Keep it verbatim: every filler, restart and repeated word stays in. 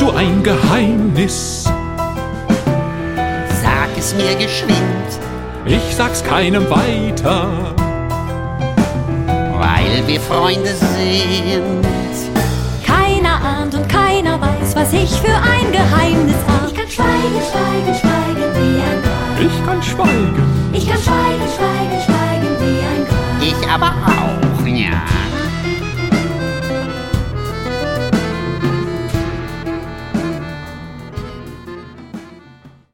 du ein Geheimnis? Sag es mir geschwind, Ich sag's keinem weiter, weil wir Freunde sind. Keiner ahnt und keiner weiß, was ich für ein Geheimnis hab. Ich kann schweigen, schweigen, schweigen wie ein Grab. ich kann schweigen. Ich kann schweigen, schweigen, schweigen wie ein Grab. Ich aber